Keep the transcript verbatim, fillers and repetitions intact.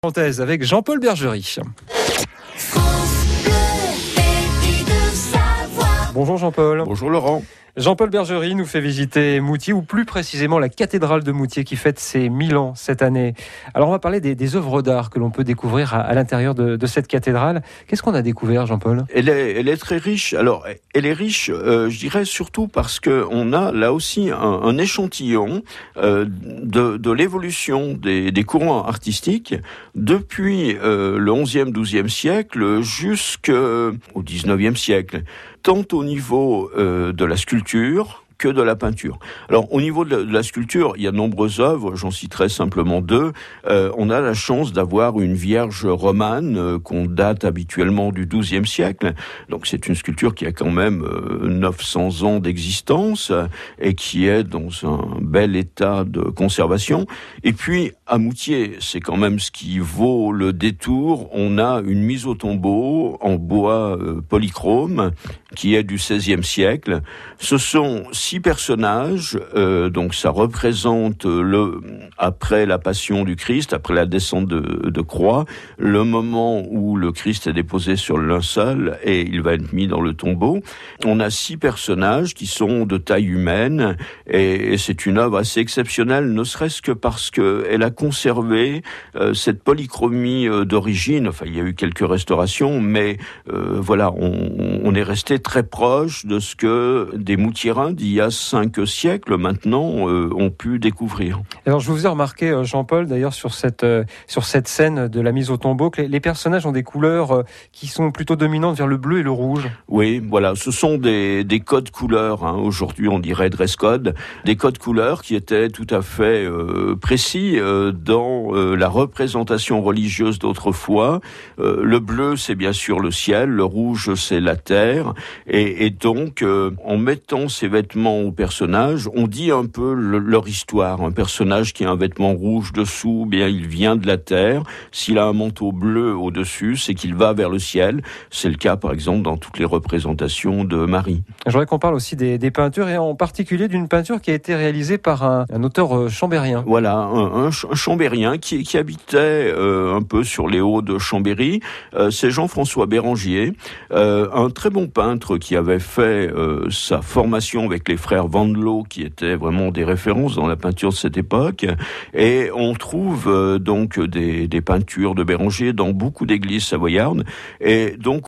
Parenthèse avec Jean-Paul Bergerie. Bonjour Jean-Paul. Bonjour Laurent. Jean-Paul Bergerie nous fait visiter Moutier, ou plus précisément la cathédrale de Moutier qui fête ses mille ans cette année. Alors on va parler des, des œuvres d'art que l'on peut découvrir à, à l'intérieur de, de cette cathédrale. Qu'est-ce qu'on a découvert, Jean-Paul ? Elle est, elle est très riche. Alors, elle est riche, euh, je dirais surtout parce que on a là aussi un, un échantillon euh, de, de l'évolution des, des courants artistiques depuis euh, le onzième, douzième siècle jusqu'au dix-neuvième siècle, tant au niveau euh, de la sculpture que de la peinture. Alors, au niveau de la, de la sculpture, il y a de nombreuses œuvres, j'en citerai simplement deux. Euh, on a la chance d'avoir une Vierge romane euh, qu'on date habituellement du douzième siècle. Donc, c'est une sculpture qui a quand même euh, neuf cents ans d'existence euh, et qui est dans un bel état de conservation. Et puis, à Moutier, c'est quand même ce qui vaut le détour. On a une mise au tombeau en bois euh, polychrome qui est du seizième siècle. Ce sont six personnages, euh, donc ça représente le après la passion du Christ, après la descente de, de croix, le moment où le Christ est déposé sur le linceul et il va être mis dans le tombeau. On a six personnages qui sont de taille humaine et, et c'est une œuvre assez exceptionnelle, ne serait-ce que parce que elle a conservé euh, cette polychromie euh, d'origine. Enfin, il y a eu quelques restaurations, mais euh, voilà, on, on est resté très proche de ce que des Moutiérains d'il y a cinq siècles maintenant euh, ont pu découvrir. Alors je vous ai remarqué, Jean-Paul, d'ailleurs sur cette euh, sur cette scène de la mise au tombeau, que les, les personnages ont des couleurs euh, qui sont plutôt dominantes vers le bleu et le rouge. Oui, voilà, ce sont des des codes couleurs. Hein. Aujourd'hui, on dirait dress code, des codes couleurs qui étaient tout à fait euh, précis euh, dans euh, la représentation religieuse d'autrefois. Euh, le bleu, c'est bien sûr le ciel, le rouge, c'est la terre. Et, et donc, euh, en mettant ces vêtements aux personnages, on dit un peu le, leur histoire. Un personnage qui a un vêtement rouge dessous, bien, il vient de la terre. S'il a un manteau bleu au-dessus, c'est qu'il va vers le ciel. C'est le cas, par exemple, dans toutes les représentations de Marie. Je voudrais qu'on parle aussi des, des peintures, et en particulier d'une peinture qui a été réalisée par un, un auteur chambérien. Voilà, un, un, un chambérien qui, qui habitait euh, un peu sur les hauts de Chambéry. Euh, c'est Jean-François Bérangier, euh, un très bon peintre qui avait fait euh, sa formation avec les frères Vandelot, qui étaient vraiment des références dans la peinture de cette époque. Et on trouve euh, donc des, des peintures de Bérangier dans beaucoup d'églises savoyardes. Et donc